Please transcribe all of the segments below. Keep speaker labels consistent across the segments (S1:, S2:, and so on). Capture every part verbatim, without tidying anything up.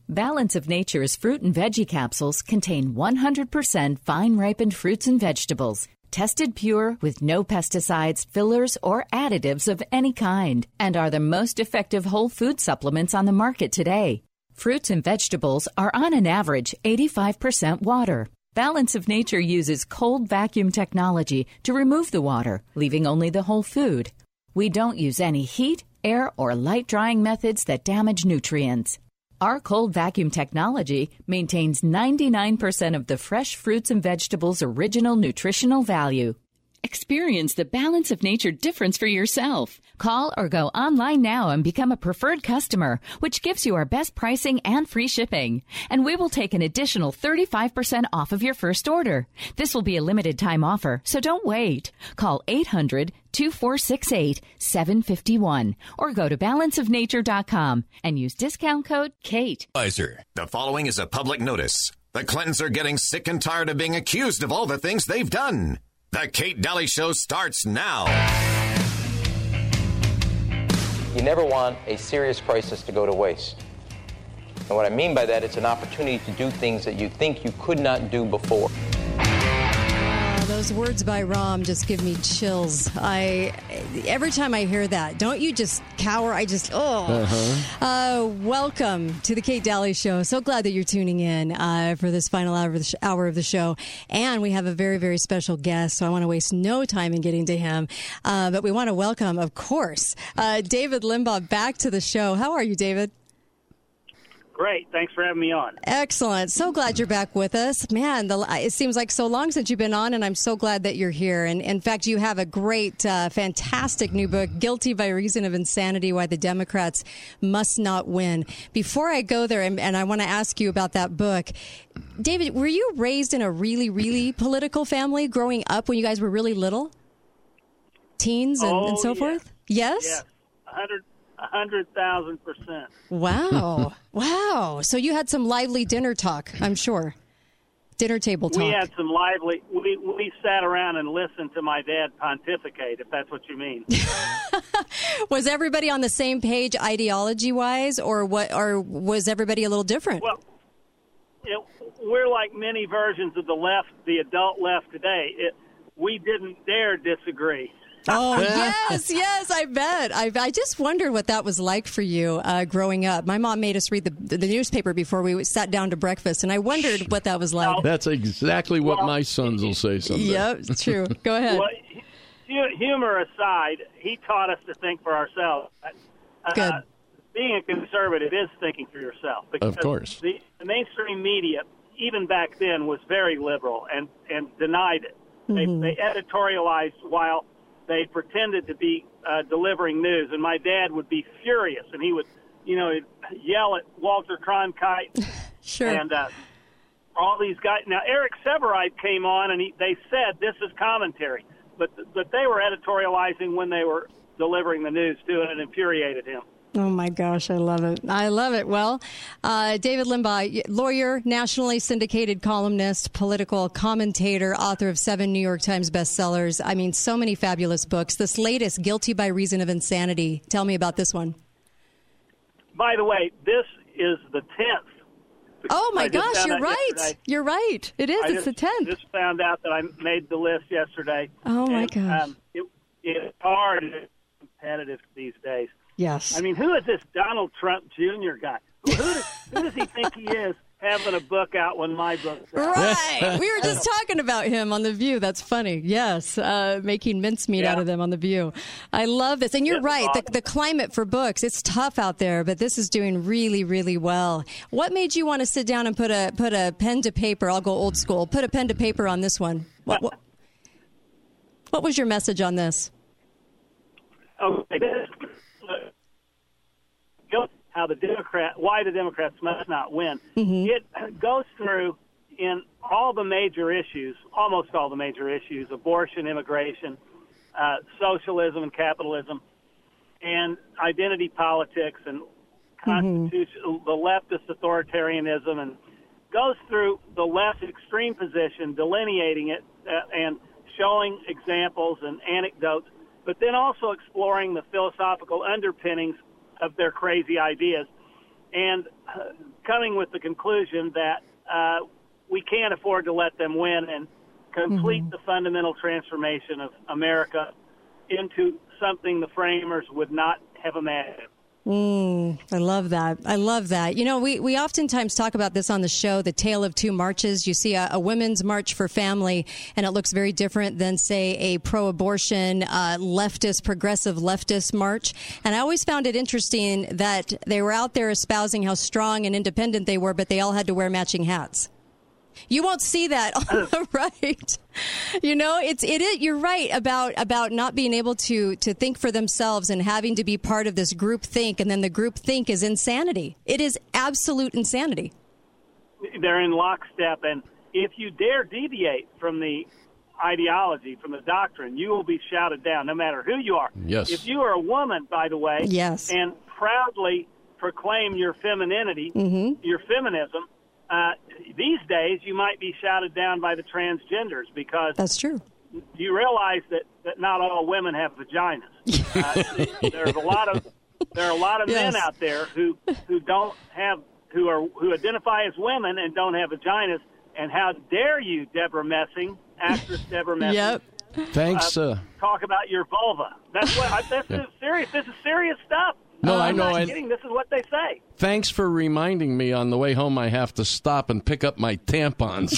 S1: Balance of Nature's fruit and veggie capsules contain one hundred percent fine-ripened fruits and vegetables, tested pure with no pesticides, fillers, or additives of any kind, and are the most effective whole food supplements on the market today. Fruits and vegetables are on an average eighty-five percent water. Balance of Nature uses cold vacuum technology to remove the water, leaving only the whole food. We don't use any heat, air, or light drying methods that damage nutrients. Our cold vacuum technology maintains ninety-nine percent of the fresh fruits and vegetables' original nutritional value. Experience the Balance of Nature difference for yourself. Call or go online now and become a preferred customer, which gives you our best pricing and free shipping. And we will take an additional thirty-five percent off of your first order. This will be a limited time offer, so don't wait. Call eight hundred, two four six eight, seven five one or go to balance of nature dot com and use discount code KATE.
S2: The following is a public notice. The Clintons are getting sick and tired of being accused of all the things they've done. The Kate Daly Show starts now.
S3: You never want a serious crisis to go to waste. And what I mean by that, it's an opportunity to do things that you think you could not do before.
S4: Those words by Rahm just give me chills. I every time I hear that, don't you just cower? I just, oh. Uh-huh. Uh, welcome to the Kate Daly Show. So glad that you're tuning in uh, for this final hour of, the sh- hour of the show. And we have a very, very special guest, so I want to waste no time in getting to him. Uh, but we want to welcome, of course, uh, David Limbaugh back to the show. How are you, David?
S5: Great. Thanks for having me on.
S4: Excellent. So glad you're back with us. Man, the, it seems like so long since you've been on, and I'm so glad that you're here. And in fact, you have a great, uh, fantastic new book, Guilty by Reason of Insanity, Why the Democrats Must Not Win. Before I go there, and, and I want to ask you about that book, David, were you raised in a really, really political family growing up when you guys were really little? Teens and,
S5: oh,
S4: and so
S5: yes.
S4: forth? Yes?
S5: Yes. one hundred A hundred thousand percent.
S4: Wow. Wow. So you had some lively dinner talk, I'm sure. Dinner table talk.
S5: We had some lively, we, we sat around and listened to my dad pontificate, if that's what you mean.
S4: Was everybody on the same page ideology-wise, or what? Or was everybody a little different?
S5: Well, it, we're like many versions of the left, the adult left today. It, we didn't dare disagree.
S4: Oh, yes, yes, I bet. I, I just wondered what that was like for you uh, growing up. My mom made us read the, the newspaper before we sat down to breakfast, and I wondered what that was like.
S6: That's exactly what
S5: well,
S6: my sons will say someday.
S4: Yep, it's true. Go ahead.
S5: Well, humor aside, he taught us to think for ourselves. Uh,
S4: Good.
S5: Being a conservative is thinking for yourself.
S6: Of course.
S5: The, the mainstream media, even back then, was very liberal and, and denied it. Mm-hmm. They, they editorialized while they pretended to be uh, delivering news, and my dad would be furious, and he would, you know, he'd yell at Walter Cronkite.
S4: Sure.
S5: And uh, all these guys. Now, Eric Severide came on, and he, they said this is commentary, but but they were editorializing when they were delivering the news too, and it infuriated him.
S4: Oh, my gosh. I love it. I love it. Well, uh, David Limbaugh, lawyer, nationally syndicated columnist, political commentator, author of seven New York Times bestsellers. I mean, so many fabulous books. This latest, Guilty by Reason of Insanity. Tell me about this one.
S5: By the way, this is the tenth.
S4: Oh, my gosh. You're right.
S5: Yesterday.
S4: You're right. It is.
S5: I
S4: it's
S5: just,
S4: the tenth.
S5: just found out that I made the list yesterday.
S4: Oh, my
S5: and,
S4: gosh.
S5: Um, it, it's hard and competitive these days.
S4: Yes.
S5: I mean, who is this Donald Trump Junior guy? Who, who, does, who does he think he is having a book out when my book's out?
S4: Right. We were just talking about him on The View. That's funny. Yes. Uh, making mincemeat
S5: yeah.
S4: out of them on The View. I love this. And you're
S5: It's
S4: right.
S5: awesome.
S4: The, the climate for books, it's tough out there, but this is doing really, really well. What made you want to sit down and put a put a pen to paper? I'll go old school. Put a pen to paper on this one. What, what, what was your message on this?
S5: Okay. How the Democrat, why the Democrats must not win. Mm-hmm. It goes through in all the major issues, almost all the major issues: abortion, immigration, uh, socialism and capitalism, and identity politics, and constitution, mm-hmm. the leftist authoritarianism, and goes through the left extreme position, delineating it uh, and showing examples and anecdotes, but then also exploring the philosophical underpinnings of their crazy ideas. And coming with the conclusion that uh, we can't afford to let them win and complete mm-hmm. the fundamental transformation of America into something the framers would not have imagined.
S4: Mm, I love that. I love that. You know, we, we oftentimes talk about this on the show, the tale of two marches. You see a, a women's march for family, and it looks very different than, say, a pro-abortion, uh, leftist, progressive leftist march. And I always found it interesting that they were out there espousing how strong and independent they were, but they all had to wear matching hats. You won't see that on the right. You know, it's it is you're right about about not being able to to think for themselves and having to be part of this group think, and then the group think is insanity. It is absolute insanity.
S5: They're in lockstep, and if you dare deviate from the ideology, from the doctrine, you will be shouted down, no matter who you are.
S6: Yes.
S5: If you are a woman, by the way,
S4: yes,
S5: and proudly proclaim your femininity, mm-hmm. your feminism, Uh, these days, you might be shouted down by the transgenders because
S4: that's true.
S5: You realize that, that not all women have vaginas. Uh, there's a lot of there are a lot of yes. men out there who who don't have who are who identify as women and don't have vaginas. And how dare you, Deborah Messing, actress Deborah Messing?
S4: Yep.
S6: Thanks. Uh,
S5: uh, talk about your vulva. That's what. I, this
S6: yeah.
S5: is serious. This is serious stuff.
S6: No,
S5: uh,
S6: I know.
S5: I'm not
S6: and
S5: kidding. This is what they say.
S6: Thanks for reminding me on the way home I have to stop and pick up my tampons.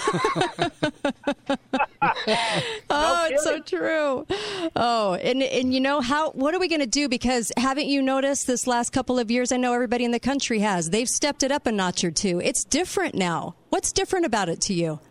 S4: oh,
S5: no
S4: it's so true. Oh, and and you know, how? What are we going to do? Because haven't you noticed this last couple of years, I know everybody in the country has, they've stepped it up a notch or two. It's different now. What's different about it to you?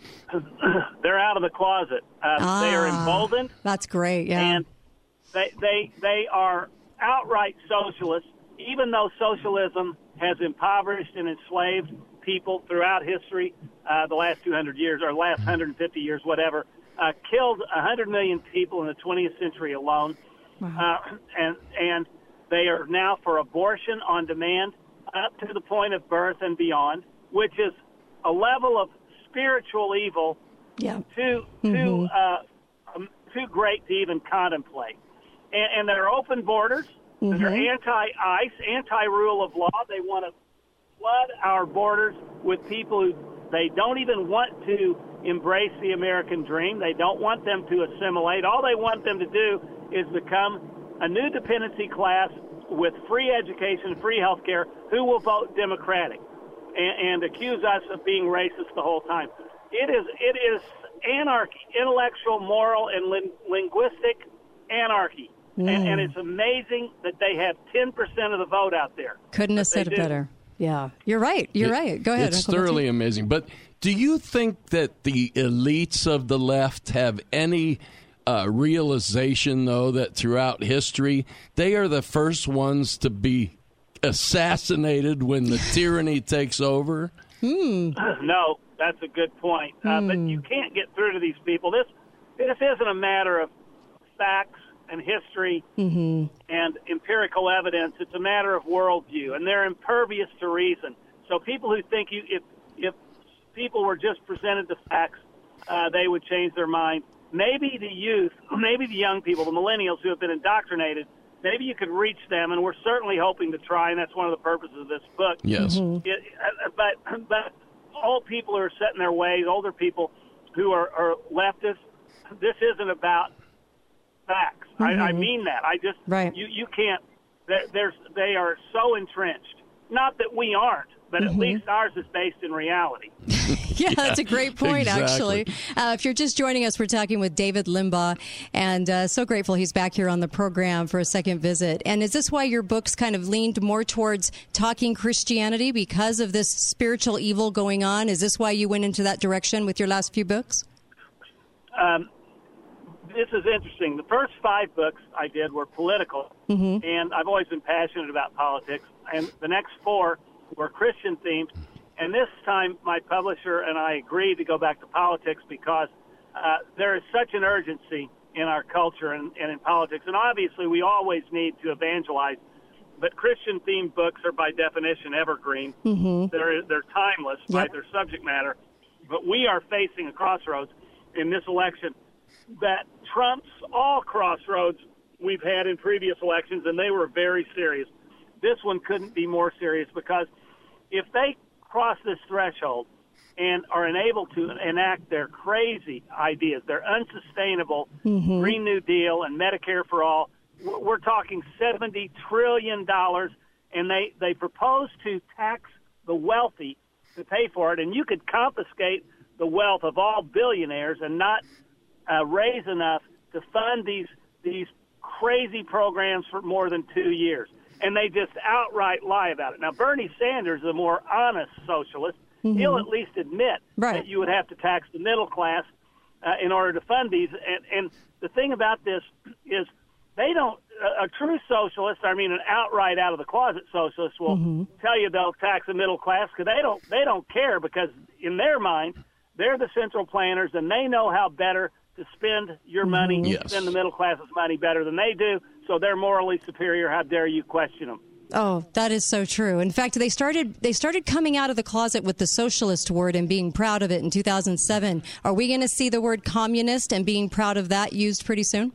S5: They're out of the closet. Uh,
S4: ah,
S5: they are emboldened.
S4: That's great, yeah.
S5: And they, they, they are outright socialists, even though socialism has impoverished and enslaved people throughout history, uh, the last two hundred years, or last one hundred fifty years, whatever, uh, killed one hundred million people in the twentieth century alone. Wow. Uh, and, and they are now for abortion on demand up to the point of birth and beyond, which is a level of spiritual evil
S4: yeah.
S5: too,
S4: mm-hmm.
S5: too, uh, um, too great to even contemplate. And, and they're open borders. Mm-hmm. They're anti-ICE, anti-rule of law. They want to flood our borders with people who they don't even want to embrace the American dream. They don't want them to assimilate. All they want them to do is become a new dependency class with free education, free health care, who will vote Democratic and, and accuse us of being racist the whole time. It is, it is anarchy, intellectual, moral, and lin- linguistic anarchy. Mm. And, and it's amazing that they have ten percent of the vote out there.
S4: Couldn't have said it better. Yeah, you're right. You're
S6: it,
S4: right. Go ahead.
S6: It's
S4: Uncle
S6: thoroughly
S4: Betsy.
S6: amazing. But do you think that the elites of the left have any uh, realization, though, that throughout history, they are the first ones to be assassinated when the tyranny takes over?
S4: Hmm.
S5: No, that's a good point. Uh,
S4: hmm.
S5: But you can't get through to these people. This, this isn't a matter of facts and history
S4: mm-hmm.
S5: and empirical evidence. It's a matter of worldview, and they're impervious to reason. So people who think you, if if people were just presented the facts, uh, they would change their mind. Maybe the youth, maybe the young people, the millennials who have been indoctrinated, maybe you could reach them, and we're certainly hoping to try, and that's one of the purposes of this book.
S6: Yes.
S4: Mm-hmm.
S5: It, uh, but, but old people who are set in their ways, older people who are, are leftists, this isn't about facts. Mm-hmm. I, I mean that. I just
S4: right.
S5: you you can't. There's they are so entrenched. Not that we aren't, but
S4: mm-hmm.
S5: at least ours is based in reality.
S4: yeah, yeah, that's a great point,
S6: exactly.
S4: actually. Uh, if you're just joining us, we're talking with David Limbaugh, and uh, so grateful he's back here on the program for a second visit. And is this why your books kind of leaned more towards talking Christianity because of this spiritual evil going on? Is this why you went into that direction with your last few books?
S5: Um. This is interesting. The first five books I did were political,
S4: mm-hmm.
S5: and I've always been passionate about politics. And the next four were Christian themed. And this time, my publisher and I agreed to go back to politics because uh, there is such an urgency in our culture and, and in politics. And obviously, we always need to evangelize. But Christian themed books are by definition evergreen.
S4: Mm-hmm.
S5: They're they're timeless
S4: yep.
S5: by their subject matter. But we are facing a crossroads in this election that trumps all crossroads we've had in previous elections, and they were very serious. This one couldn't be more serious because if they cross this threshold and are unable to enact their crazy ideas, their unsustainable mm-hmm. Green New Deal and Medicare for all, we're talking seventy trillion dollars, and they, they propose to tax the wealthy to pay for it, and you could confiscate the wealth of all billionaires and not uh, raise enough to fund these these crazy programs for more than two years. And they just outright lie about it. Now, Bernie Sanders, the more honest socialist, mm-hmm. he'll at least admit
S4: right.
S5: that you would have to tax the middle class uh, in order to fund these. And, and the thing about this is they don't, a, a true socialist, I mean an outright out-of-the-closet socialist will mm-hmm. tell you they'll tax the middle class because they don't, they don't care, because in their mind, they're the central planners and they know how better to spend your money,
S6: yes.
S5: spend the middle class's money better than they do, so they're morally superior. How dare you question them?
S4: Oh, that is so true. In fact, they started they started coming out of the closet with the socialist word and being proud of it in two thousand seven. Are we going to see the word communist and being proud of that used pretty soon?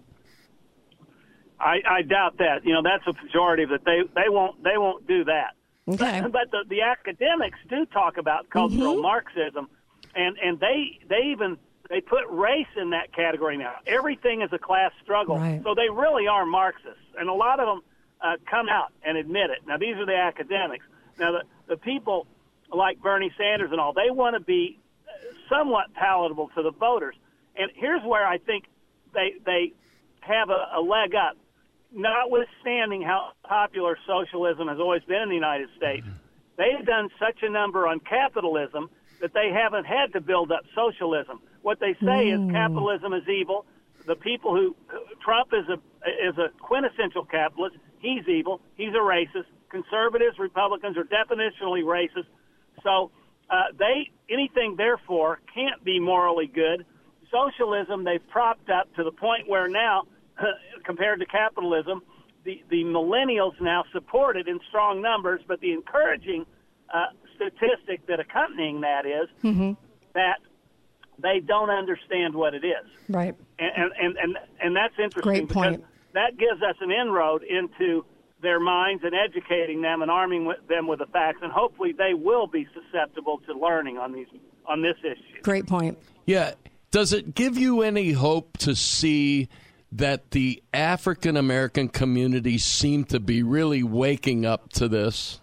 S5: I, I doubt that. You know, that's a pejorative that they, they won't they won't do that.
S4: Okay.
S5: But, but the, the academics do talk about cultural
S4: mm-hmm.
S5: Marxism, and, and they they even they put race in that category now. Everything is a class struggle.
S4: Right.
S5: So they really are Marxists. And a lot of them uh, come out and admit it. Now, these are the academics. Now, the, the people like Bernie Sanders and all, they want to be somewhat palatable to the voters. And here's where I think they they have a, a leg up. Notwithstanding how popular socialism has always been in the United States, they've done such a number on capitalism that they haven't had to build up socialism. What they say mm. is capitalism is evil. The people who Trump is a is a quintessential capitalist. He's evil. He's a racist. Conservatives, Republicans are definitionally racist. So uh, they anything therefore can't be morally good. Socialism they've propped up to the point where now, compared to capitalism, the the millennials now support it in strong numbers. But the encouraging uh, statistic that accompanying that is
S4: mm-hmm.
S5: that they don't understand what it is.
S4: Right.
S5: And and, and, and that's interesting.
S4: Great point.
S5: Because that gives us an inroad into their minds and educating them and arming them with the facts, and hopefully they will be susceptible to learning on these on this issue.
S4: Great point.
S6: Yeah. Does it give you any hope to see that the African American community seem to be really waking up to this?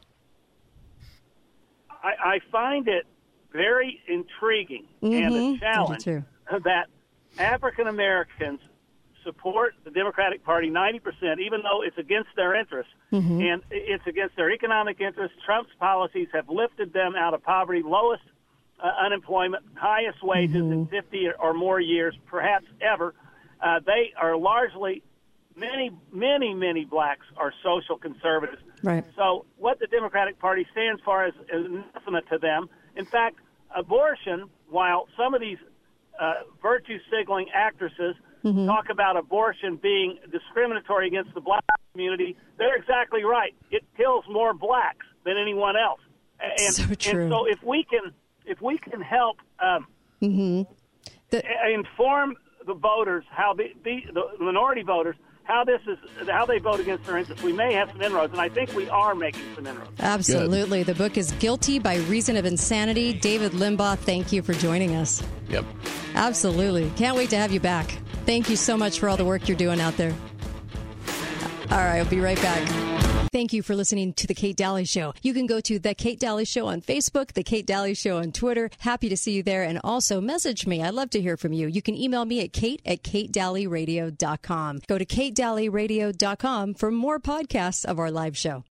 S5: I, I find it very intriguing
S4: mm-hmm.
S5: and a challenge that African Americans support the Democratic Party ninety percent, even though it's against their interests,
S4: mm-hmm.
S5: and it's against their economic interests. Trump's policies have lifted them out of poverty, lowest uh, unemployment, highest wages
S4: mm-hmm.
S5: in fifty or more years, perhaps ever. Uh, they are largely, many, many, many blacks are social conservatives.
S4: Right.
S5: So what the Democratic Party stands for is, is anathema to them. In fact, abortion, while some of these uh, virtue-signaling actresses mm-hmm. talk about abortion being discriminatory against the black community, they're exactly right. It kills more blacks than anyone else. And
S4: so true.
S5: And so if we can, if we can help um,
S4: mm-hmm. the-
S5: inform the voters, how the, the, the minority voters, how this is, how they vote against their interests, we may have some inroads, and I think we are making some inroads.
S4: Absolutely.
S6: Good.
S4: The book is Guilty by Reason of Insanity. David Limbaugh, thank you for joining us.
S6: Yep.
S4: Absolutely. Can't wait to have you back. Thank you so much for all the work you're doing out there. All right, I'll be right back. Thank you for listening to The Kate Daly Show. You can go to The Kate Daly Show on Facebook, The Kate Daly Show on Twitter. Happy to see you there. And also message me. I'd love to hear from you. You can email me at kate at kate daly radio dot com. Go to kate daly radio dot com for more podcasts of our live show.